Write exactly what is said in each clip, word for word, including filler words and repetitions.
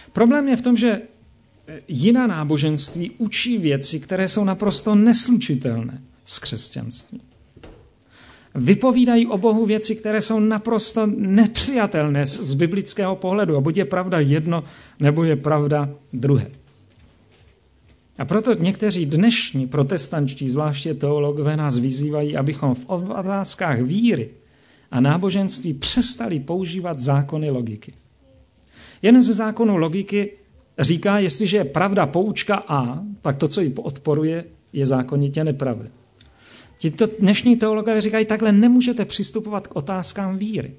Problém je v tom, že jiná náboženství učí věci, které jsou naprosto neslučitelné s křesťanstvím. Vypovídají o Bohu věci, které jsou naprosto nepřijatelné z biblického pohledu. A buď je pravda jedno, nebo je pravda druhé. A proto někteří dnešní protestančtí, zvláště teologové, nás vyzývají, abychom v otázkách víry a náboženství přestali používat zákony logiky. Jeden ze zákonů logiky říká, jestliže je pravda poučka A, pak to, co ji odporuje, je zákonitě nepravda. Tito dnešní teologové říkají, takhle nemůžete přistupovat k otázkám víry.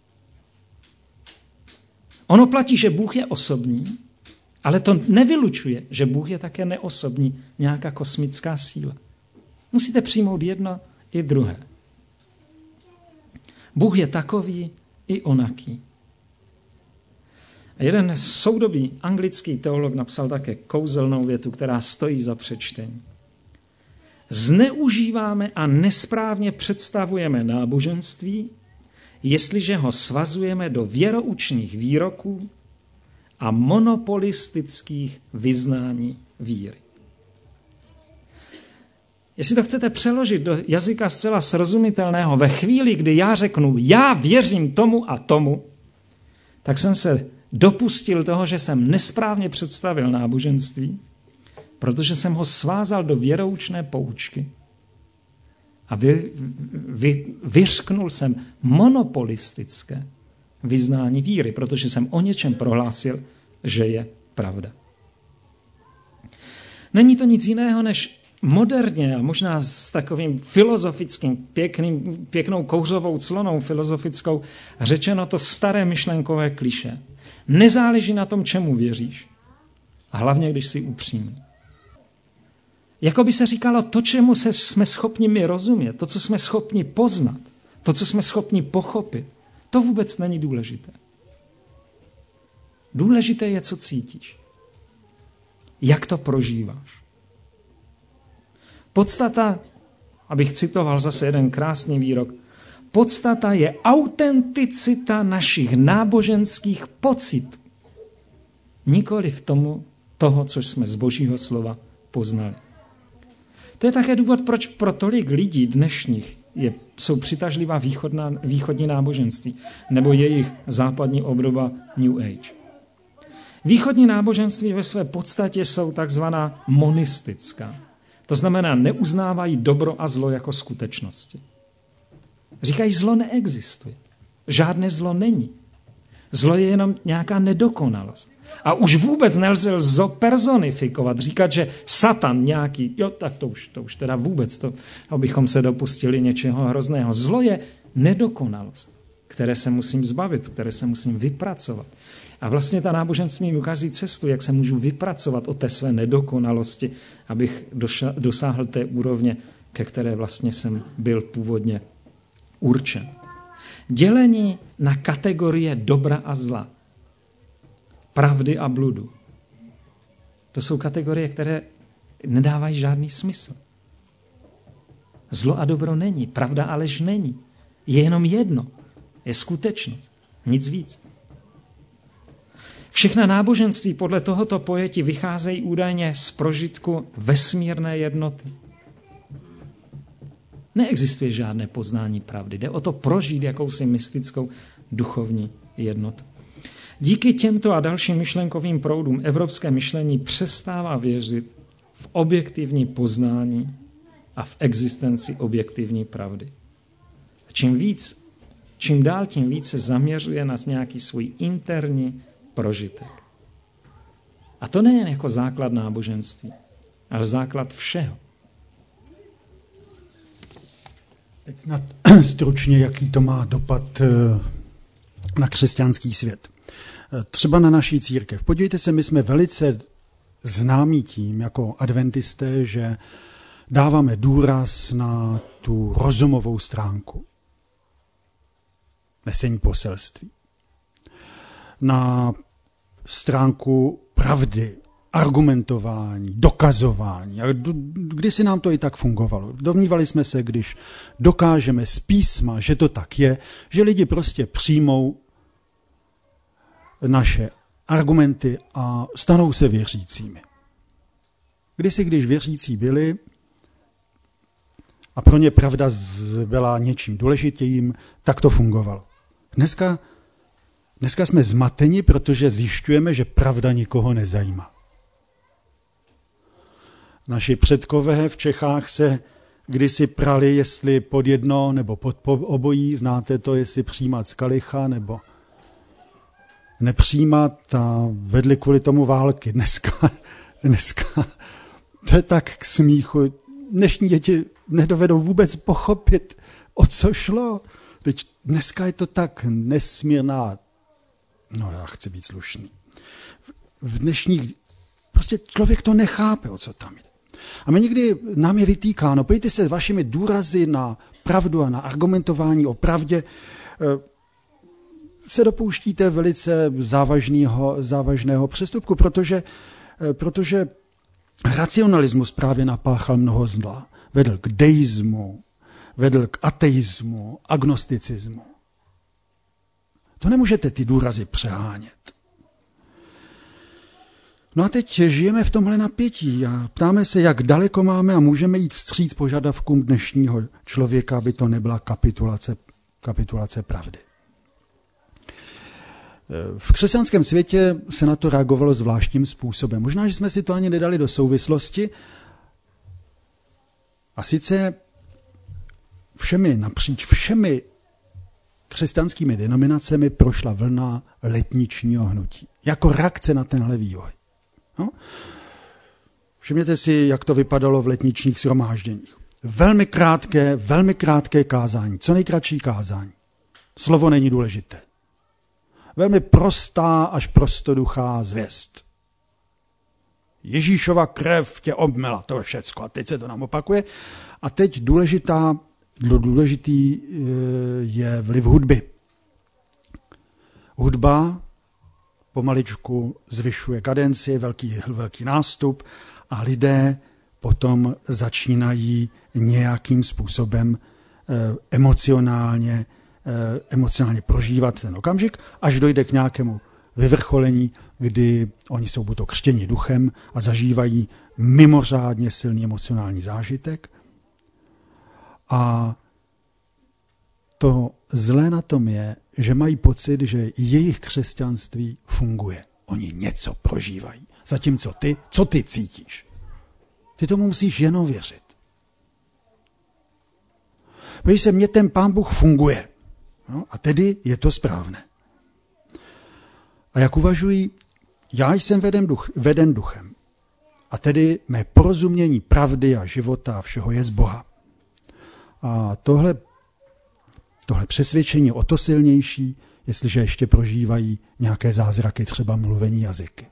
Ono platí, že Bůh je osobní, ale to nevylučuje, že Bůh je také neosobní, nějaká kosmická síla. Musíte přijmout jedno i druhé. Bůh je takový i onaký. A jeden soudobý anglický teolog napsal také kouzelnou větu, která stojí za přečtení. Zneužíváme a nesprávně představujeme náboženství, jestliže ho svazujeme do věroučných výroků a monopolistických vyznání víry. Jestli to chcete přeložit do jazyka zcela srozumitelného, ve chvíli, kdy já řeknu, já věřím tomu a tomu, tak jsem se dopustil toho, že jsem nesprávně představil náboženství, protože jsem ho svázal do věroučné poučky a vy, vy, vyřknul jsem monopolistické vyznání víry, protože jsem o něčem prohlásil, že je pravda. Není to nic jiného, než moderně a možná s takovým filozofickým, pěkným, pěknou kouřovou clonou filozofickou řečeno to staré myšlenkové klišé. Nezáleží na tom, čemu věříš. A hlavně, když jsi upřímný. Jako by se říkalo, to, čemu se jsme schopni my rozumět, to, co jsme schopni poznat, to, co jsme schopni pochopit, to vůbec není důležité. Důležité je, co cítíš. Jak to prožíváš. Podstata, abych citoval zase jeden krásný výrok, podstata je autenticita našich náboženských pocitů. Nikoli v tomu toho, co jsme z Božího slova poznali. To je také důvod, proč pro tolik lidí dnešních je, jsou přitažlivá východná, východní náboženství nebo jejich západní obdoba New Age. Východní náboženství ve své podstatě jsou takzvaná monistická. To znamená, neuznávají dobro a zlo jako skutečnosti. Říkají, zlo neexistuje. Žádné zlo není. Zlo je jenom nějaká nedokonalost. A už vůbec nelze zlo personifikovat. Říkat, že Satan nějaký, jo, tak to už, to už teda vůbec, to, abychom se dopustili něčeho hrozného. Zlo je nedokonalost, které se musím zbavit, které se musím vypracovat. A vlastně ta náboženství mi ukazí cestu, jak se můžu vypracovat od té své nedokonalosti, abych doša, dosáhl té úrovně, ke které vlastně jsem byl původně určen. Dělení na kategorie dobra a zla, pravdy a bludu. To jsou kategorie, které nedávají žádný smysl. Zlo a dobro není, pravda a lež není. Je jenom jedno. Je skutečnost. Nic víc. Všechna náboženství podle tohoto pojetí vycházejí údajně z prožitku vesmírné jednoty. Neexistuje žádné poznání pravdy. Jde o to prožít jakousi mystickou duchovní jednotu. Díky těmto a dalším myšlenkovým proudům evropské myšlení přestává věřit v objektivní poznání a v existenci objektivní pravdy. Čím víc, čím dál, tím víc se zaměřuje na nějaký svůj interní prožitek. A to nejen jako základ náboženství, ale základ všeho. Teď snad stručně, jaký to má dopad na křesťanský svět. Třeba na naší církev. Podívejte se, my jsme velice známí tím, jako adventisté, že dáváme důraz na tu rozumovou stránku nesení poselství. Na stránku pravdy, argumentování, dokazování. A kdysi nám to i tak fungovalo. Domnívali jsme se, když dokážeme z písma, že to tak je, že lidi prostě přijmou naše argumenty a stanou se věřícími. Kdysi, když věřící byli a pro ně pravda byla něčím důležitým, tak to fungovalo. Dneska, dneska jsme zmateni, protože zjišťujeme, že pravda nikoho nezajímá. Naši předkové v Čechách se kdysi prali, jestli pod jedno nebo pod obojí, znáte to, jestli přijímat z kalicha nebo nepřijímat, a vedli kvůli tomu války. Dneska, dneska to je tak k smíchu. Dnešní děti nedovedou vůbec pochopit, o co šlo. Teď dneska je to tak nesmírná, no já chci být slušný. V dnešních, prostě člověk to nechápe, o co tam jde. A my někdy nám je vytýkáno, pojďte se vašimi důrazy na pravdu a na argumentování o pravdě, se dopouštíte velice závažného, závažného přestupku, protože, protože racionalismus právě napáchal mnoho zla. Vedl k deismu, vedl k ateismu, agnosticismu. To nemůžete ty důrazy přehánět. No a teď žijeme v tomhle napětí a ptáme se, jak daleko máme a můžeme jít vstříc požadavkům dnešního člověka, aby to nebyla kapitulace, kapitulace pravdy. V křesťanském světě se na to reagovalo zvláštním způsobem. Možná, že jsme si to ani nedali do souvislosti. A sice všemi, napříč všemi křesťanskými denominacemi prošla vlna letničního hnutí. Jako reakce na tenhle vývoj. No? Všimněte si, jak to vypadalo v letničních shromážděních. Velmi krátké, velmi krátké kázání. Co nejkratší kázání. Slovo není důležité. Velmi prostá až prostoduchá zvěst. Ježíšova krev tě obmila, to je všecko. A teď se to nám opakuje. A teď důležitá, důležitý je vliv hudby. Hudba pomaličku zvyšuje kadenci, velký, velký nástup a lidé potom začínají nějakým způsobem emocionálně, emocionálně prožívat ten okamžik, až dojde k nějakému vyvrcholení, kdy oni jsou buď to křtěni duchem a zažívají mimořádně silný emocionální zážitek. A to zlé na tom je, že mají pocit, že jejich křesťanství funguje. Oni něco prožívají. Zatímco ty, co ty cítíš? Ty tomu musíš jenom věřit. Protože se mně ten Pán Bůh funguje. No, a tedy je to správné. A jak uvažují, já jsem veden, duch, veden duchem. A tedy mé porozumění pravdy a života a všeho je z Boha. A tohle, tohle přesvědčení je o to silnější, jestliže ještě prožívají nějaké zázraky, třeba mluvení jazyky.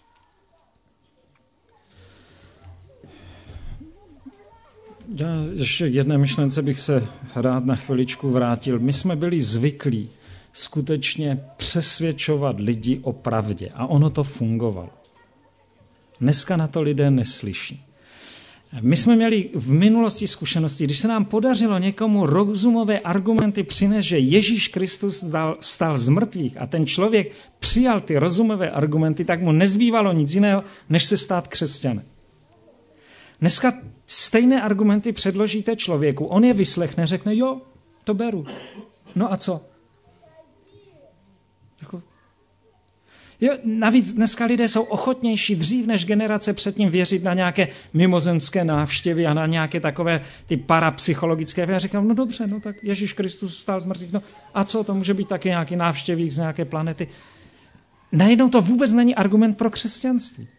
Já ještě jedné myšlence bych se rád na chviličku vrátil. My jsme byli zvyklí skutečně přesvědčovat lidi o pravdě a ono to fungovalo. Dneska na to lidé neslyší. My jsme měli v minulosti zkušenosti, když se nám podařilo někomu rozumové argumenty přinést, že Ježíš Kristus vstal z mrtvých a ten člověk přijal ty rozumové argumenty, tak mu nezbývalo nic jiného, než se stát křesťanem. Dneska stejné argumenty předložíte člověku, on je vyslechne, řekne, jo, to beru. No a co? Jako... Jo, navíc dneska lidé jsou ochotnější dřív než generace předtím věřit na nějaké mimozemské návštěvy a na nějaké takové ty parapsychologické. Já říkám, no dobře, no tak Ježíš Kristus vstal z mrtvých, no a co, to může být taky nějaký návštěvník z nějaké planety. Najednou to vůbec není argument pro křesťanství.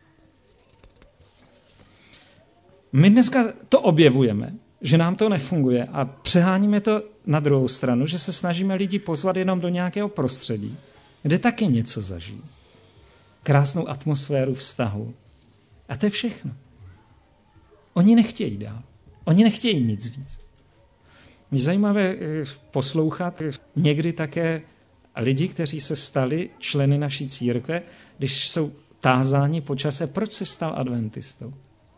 My dneska to objevujeme, že nám to nefunguje a přeháníme to na druhou stranu, že se snažíme lidi pozvat jenom do nějakého prostředí, kde taky něco zažijí. Krásnou atmosféru vztahu. A to je všechno. Oni nechtějí dál. Oni nechtějí nic víc. Je zajímavé poslouchat někdy také lidi, kteří se stali členy naší církve, když jsou tázáni po čase, proč se stal adventistou.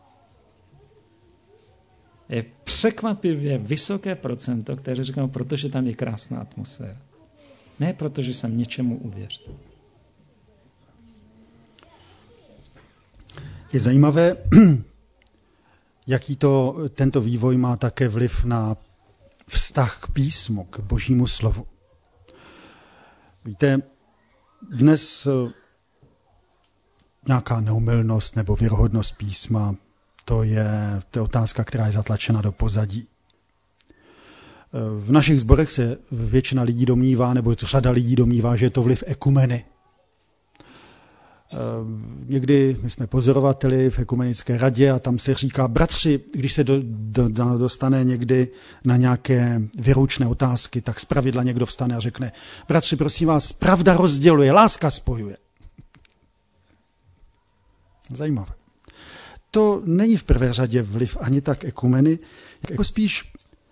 Je překvapivě vysoké procento, které říkají, protože tam je krásná atmosféra. Ne protože jsem něčemu uvěřil. Je zajímavé, jaký to, tento vývoj má také vliv na vztah k písmu, k Božímu slovu. Víte, dnes nějaká neomylnost nebo věrohodnost písma, to je, to je otázka, která je zatlačena do pozadí. V našich sborech se většina lidí domnívá, nebo řada lidí domnívá, že je to vliv ekumeny. Někdy my jsme pozorovateli v ekumenické radě a tam se říká, bratři, když se do, do, dostane někdy na nějaké věroučné otázky, tak zpravidla někdo vstane a řekne, bratři, prosím vás, pravda rozděluje, láska spojuje. Zajímavé. To není v prvé řadě vliv ani tak ekumeny, jako spíš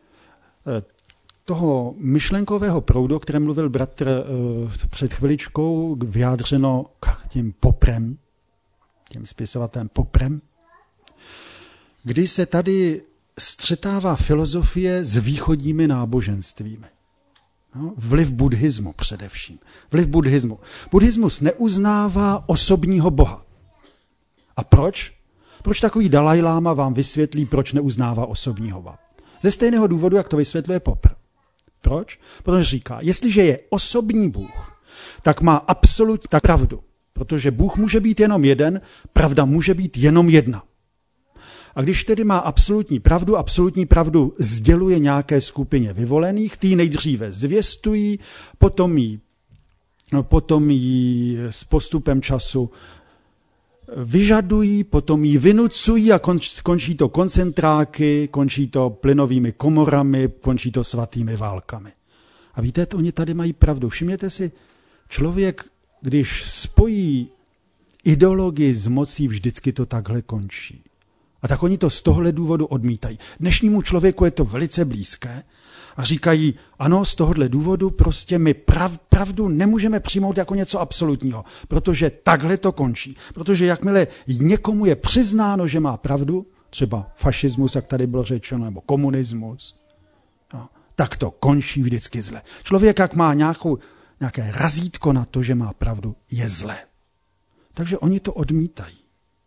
toho myšlenkového proudu, o kterém mluvil bratr před chviličkou, vyjádřeno tím Poprem, tím spisovatelem Poprem, kdy se tady střetává filozofie s východními náboženstvími. No, vliv buddhismu především. Vliv buddhismu. Buddhismus neuznává osobního boha. A proč? Proč takový Dalajláma vám vysvětlí, proč neuznává osobního boha? Ze stejného důvodu, jak to vysvětluje Popr. Proč? Protože říká, jestliže je osobní Bůh, tak má absolutní pravdu. Protože Bůh může být jenom jeden, pravda může být jenom jedna. A když tedy má absolutní pravdu, absolutní pravdu sděluje nějaké skupině vyvolených, ty nejdříve zvěstují, potom ji, no, potom ji s postupem času vyžadují, potom ji vynucují a končí to koncentráky, končí to plynovými komorami, končí to svatými válkami. A víte, oni tady mají pravdu. Všimněte si, člověk, když spojí ideologii s mocí, vždycky to takhle končí. A tak oni to z tohle důvodu odmítají. Dnešnímu člověku je to velice blízké a říkají, ano, z tohohle důvodu prostě my prav, pravdu nemůžeme přijmout jako něco absolutního, protože takhle to končí. Protože jakmile někomu je přiznáno, že má pravdu, třeba fašismus, jak tady bylo řečeno, nebo komunismus, no, tak to končí vždycky zle. Člověk, jak má nějakou, nějaké razítko na to, že má pravdu, je zle. Takže oni to odmítají.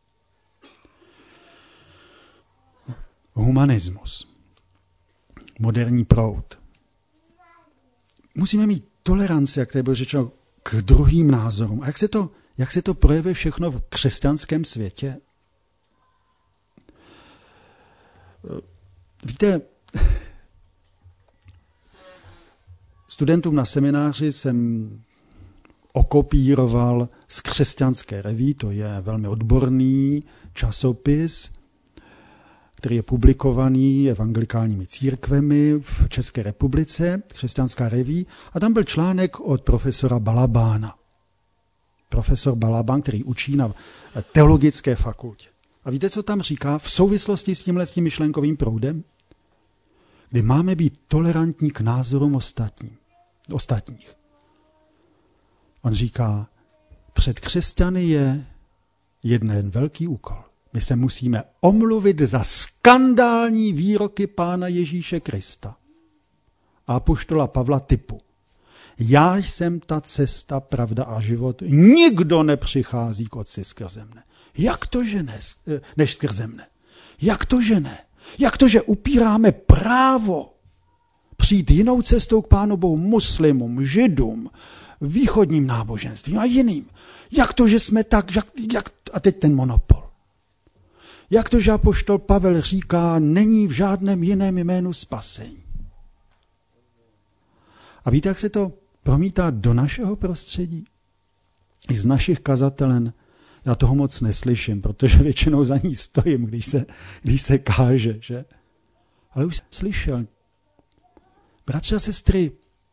Humanismus. Moderní proud. Musíme mít toleranci, jak tady bylo řečeno, k druhým názorům. A jak se to, jak se to projevuje všechno v křesťanském světě? Víte, studentům na semináři jsem okopíroval z Křesťanské reví, to je velmi odborný časopis, který je publikovaný evangelikálními církvemi v České republice, Křesťanská reví, a tam byl článek od profesora Balabána. Profesor Balabán, který učí na teologické fakultě. A víte, co tam říká v souvislosti s tímhle s tím myšlenkovým proudem? Kdy máme být tolerantní k názorům ostatní, ostatních. On říká, před křesťany je jeden velký úkol. My se musíme omluvit za skandální výroky Pána Ježíše Krista a apoštola Pavla typu. Já jsem ta cesta, pravda a život. Nikdo nepřichází k Otci skrze mne. Jak to, že ne, než skrze mne? Jak to, že ne? Jak to, že upíráme právo přijít jinou cestou k Pánu Bohu muslimům, židům, východním náboženstvím a jiným? Jak to, že jsme tak, jak, jak, a teď ten monopol. Jak to, že apoštol Pavel říká, není v žádném jiném jménu spasení. A víte, jak se to promítá do našeho prostředí? I z našich kazatelen. Já toho moc neslyším, protože většinou za ní stojím, když se, když se káže, že? Ale už jsem slyšel. Bratři a sestry,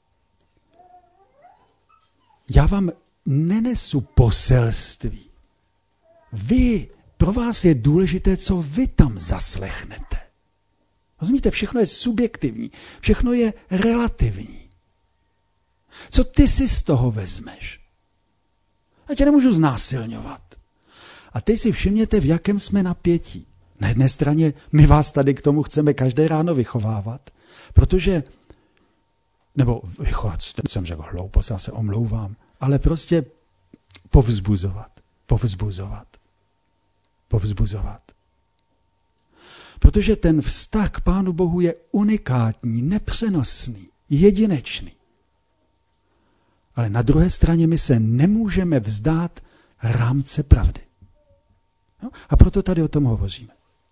já vám nenesu poselství. Vy, pro vás je důležité, co vy tam zaslechnete. Rozumíte, všechno je subjektivní, všechno je relativní. Co ty si z toho vezmeš? Já tě nemůžu znásilňovat. A teď si všimněte, v jakém jsme napětí. Na jedné straně my vás tady k tomu chceme každé ráno vychovávat, protože, nebo vychovat, jsem řekl hloupost, já se omlouvám, ale prostě povzbuzovat, povzbuzovat. povzbuzovat. Protože ten vztah k Pánu Bohu je unikátní, nepřenosný, jedinečný. Ale na druhé straně my se nemůžeme vzdát rámce pravdy. No, a proto tady o tom hovoříme.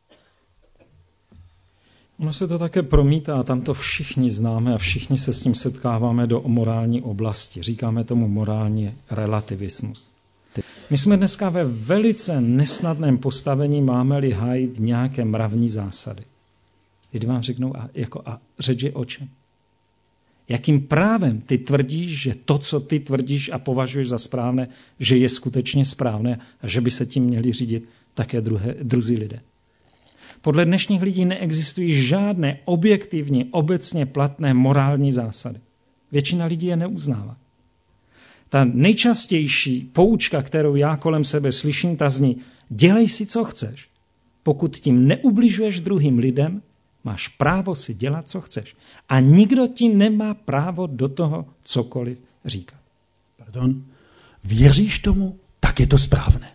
Ono se to také promítá, tam to všichni známe a všichni se s tím setkáváme do morální oblasti. Říkáme tomu morální relativismus. My jsme dneska ve velice nesnadném postavení, máme-li hájit nějaké mravní zásady. Když vám řeknou, a, jako, a řeč je o čem? Jakým právem ty tvrdíš, že to, co ty tvrdíš a považuješ za správné, že je skutečně správné a že by se tím měli řídit také druhé, druzí lidé? Podle dnešních lidí neexistují žádné objektivně, obecně platné morální zásady. Většina lidí je neuznává. Ta nejčastější poučka, kterou já kolem sebe slyším, ta zní: dělej si, co chceš. Pokud tím neubližuješ druhým lidem, máš právo si dělat, co chceš. A nikdo ti nemá právo do toho cokoliv říkat. Pardon, věříš tomu, tak je to správné.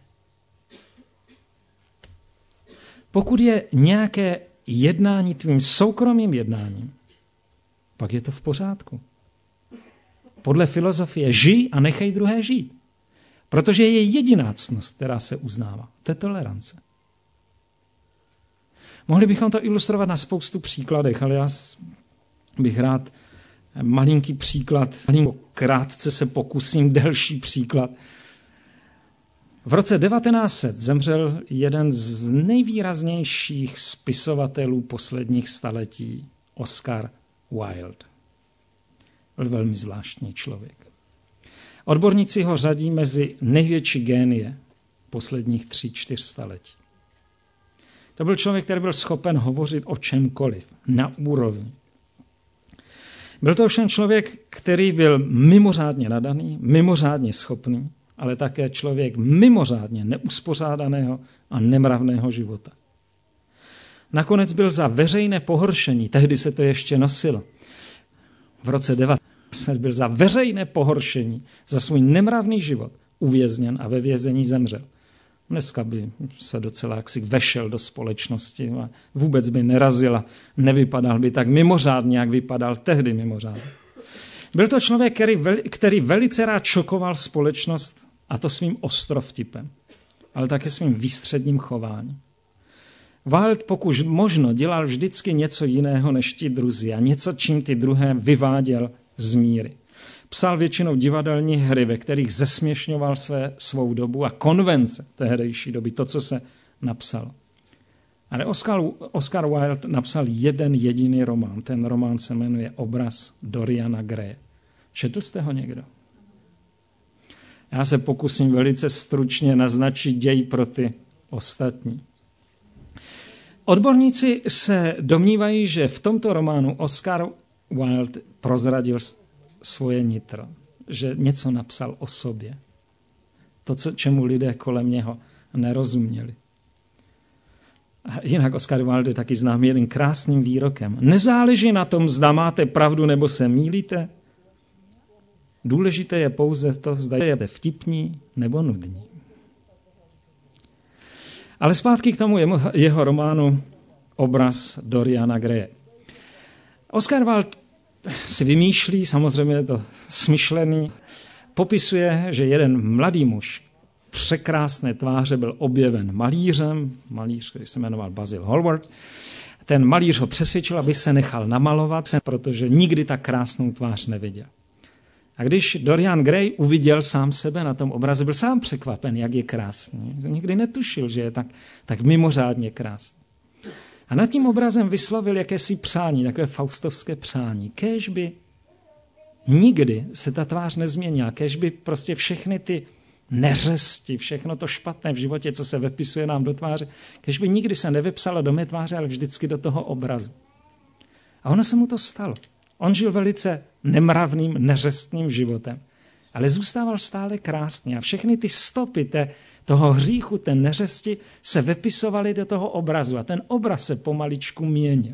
Pokud je nějaké jednání tvým soukromým jednáním, pak je to v pořádku. Podle filozofie žij a nechej druhé žít. Protože je jediná ctnost, která se uznává. To je tolerance. Mohli bychom to ilustrovat na spoustu příkladech, ale já bych rád malinký příklad, krátce se pokusím delší příklad. V roce devatenáct set zemřel jeden z nejvýraznějších spisovatelů posledních staletí, Oscar Wilde. Byl velmi zvláštní člověk. Odborníci ho řadí mezi největší génie posledních tři, čtyř staletí. To byl člověk, který byl schopen hovořit o čemkoliv, na úrovni. Byl to ovšem člověk, který byl mimořádně nadaný, mimořádně schopný, ale také člověk mimořádně neuspořádaného a nemravného života. Nakonec byl za veřejné pohoršení, tehdy se to ještě nosilo, v roce devatenáct set byl za veřejné pohoršení, za svůj nemravný život uvězněn a ve vězení zemřel. Dneska by se docela jaksi vešel do společnosti a vůbec by nerazil a nevypadal by tak mimořádně, jak vypadal tehdy mimořádně. Byl to člověk, který, který velice rád šokoval společnost, a to svým ostrovtipem, ale také svým výstředním chováním. Wilde, pokud možno, dělal vždycky něco jiného než ti druzí a něco, čím ty druhé vyváděl z míry. Psal většinou divadelní hry, ve kterých zesměšňoval své, svou dobu a konvence tehdejší doby, to, co se napsalo. Ale Oscar, Oscar Wilde napsal jeden jediný román. Ten román se jmenuje Obraz Doriana Graye. Četl jste ho někdo? Já se pokusím velice stručně naznačit děj pro ty ostatní. Odborníci se domnívají, že v tomto románu Oscar Wilde prozradil svoje nitro, že něco napsal o sobě. To, co, čemu lidé kolem něho nerozuměli. A jinak Oscar Wilde je taky známý jeden krásným výrokem. Nezáleží na tom, zda máte pravdu nebo se mýlíte. Důležité je pouze to, zda je vtipní nebo nudní. Ale zpátky k tomu jeho, jeho románu Obraz Doriana Graye. Oscar Wilde si vymýšlí, samozřejmě je to smyšlený, popisuje, že jeden mladý muž překrásné tváře byl objeven malířem, malíř, který se jmenoval Basil Hallward. Ten malíř ho přesvědčil, aby se nechal namalovat, protože nikdy tak krásnou tvář neviděl. A když Dorian Gray uviděl sám sebe na tom obraze, byl sám překvapen, jak je krásný. Nikdy netušil, že je tak, tak mimořádně krásný. A nad tím obrazem vyslovil jakési přání, takové faustovské přání. Kéž by nikdy se ta tvář nezměnila, kéž by prostě všechny ty neřesti, všechno to špatné v životě, co se vepisuje nám do tváře, kéž by nikdy se nevypsalo do mé tváře, ale vždycky do toho obrazu. A ono se mu to stalo. On žil velice nemravným, neřestným životem, ale zůstával stále krásný a všechny ty stopy té, toho hříchu, té neřesti se vepisovaly do toho obrazu a ten obraz se pomaličku měnil.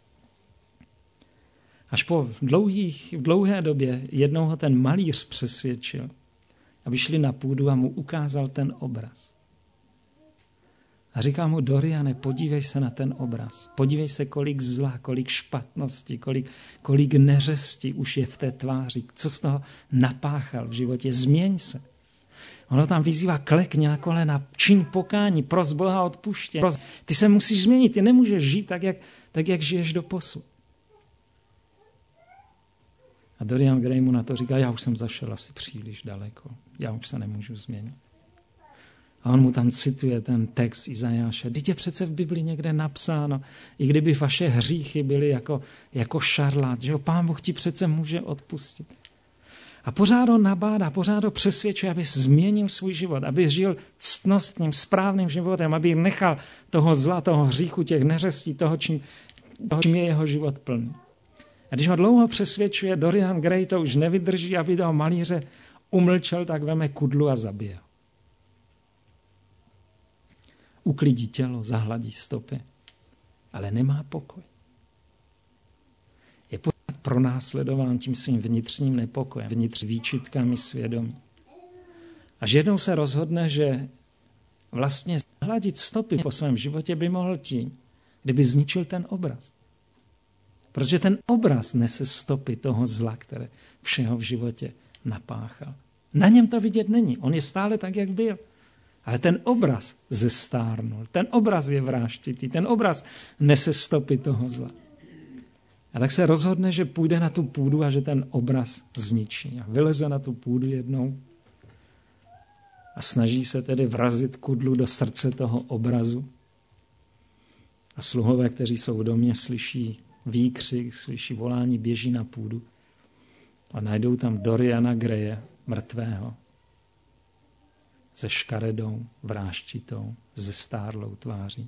Až po dlouhých, dlouhé době jednou ho ten malíř přesvědčil, aby šli na půdu a mu ukázal ten obraz. A říká mu, Doriane, podívej se na ten obraz. Podívej se, kolik zla, kolik špatnosti, kolik, kolik neřesti už je v té tváři. Co z toho napáchal v životě? Změň se. Ono tam vyzývá, klekni na kolena, čiň pokání, pros Boha odpuštění. Ty se musíš změnit, ty nemůžeš žít tak, jak, tak, jak žiješ doposud. A Dorian Gray mu na to říká, já už jsem zašel asi příliš daleko, já už se nemůžu změnit. A on mu tam cituje ten text Izajáše. Vždyť je přece v Bibli někde napsáno, i kdyby vaše hříchy byly jako, jako šarlát, že ho Pán Bůh ti přece může odpustit. A pořád ho nabádá, pořád ho přesvědčuje, aby změnil svůj život, aby žil ctnostním, správným životem, aby nechal toho zla, toho hříchu, těch neřestí, toho, čím, toho, čím je jeho život plný. A když ho dlouho přesvědčuje, Dorian Gray to už nevydrží, aby toho malíře umlčel, tak veme kudlu a zabije ho. Uklidí tělo, zahladí stopy, ale nemá pokoj. Je pořád pronásledován tím svým vnitřním nepokojem, vnitř výčitkami svědomí. Až jednou se rozhodne, že vlastně zahladit stopy po svém životě by mohl tím, kdyby zničil ten obraz. Protože ten obraz nese stopy toho zla, které všeho v životě napáchal. Na něm to vidět není, on je stále tak, jak byl. Ale ten obraz zestárnul, ten obraz je vražditý, ten obraz nese stopy toho zla. A tak se rozhodne, že půjde na tu půdu a že ten obraz zničí. A vyleze na tu půdu jednou a snaží se tedy vrazit kudlu do srdce toho obrazu. A sluhové, kteří jsou v domě, slyší výkřik, slyší volání, běží na půdu a najdou tam Doriana Graye, mrtvého, se škaredou, vráščitou, zestárlou tváří.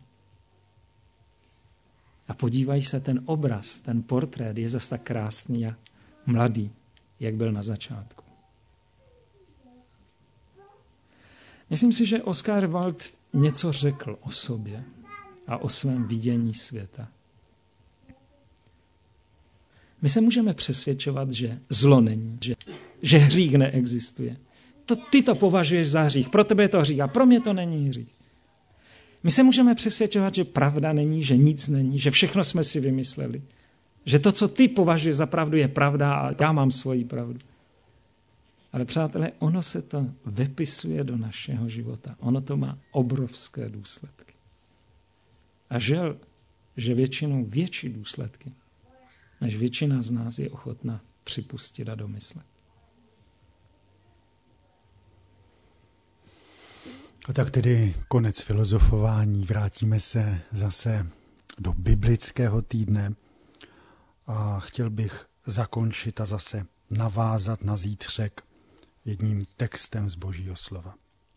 A podívají se, ten obraz, ten portrét je zase tak krásný a mladý, jak byl na začátku. Myslím si, že Oscar Wilde něco řekl o sobě a o svém vidění světa. My se můžeme přesvědčovat, že zlo není, že, že hřích neexistuje. To, ty to považuješ za hřích, pro tebe je to hřích a pro mě to není hřích. My se můžeme přesvědčovat, že pravda není, že nic není, že všechno jsme si vymysleli. Že to, co ty považuješ za pravdu, je pravda a já mám svoji pravdu. Ale přátelé, ono se to vypisuje do našeho života. Ono to má obrovské důsledky. A žel, že většinou větší důsledky, než většina z nás je ochotna připustit a domyslet. A tak tedy konec filozofování, vrátíme se zase do biblického týdne a chtěl bych zakončit a zase navázat na zítřek jedním textem z Božího slova.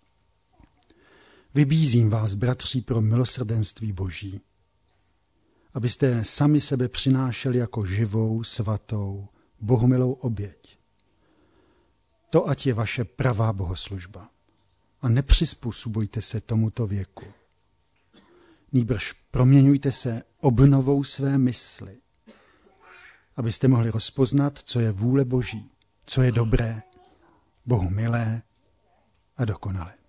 Vybízím vás, bratři, pro milosrdenství Boží, abyste sami sebe přinášeli jako živou, svatou, bohumilou oběť. To ať je vaše pravá bohoslužba. A nepřizpůsobujte se tomuto věku. Nýbrž proměňujte se obnovou své mysli, abyste mohli rozpoznat, co je vůle Boží, co je dobré, Bohu milé a dokonalé.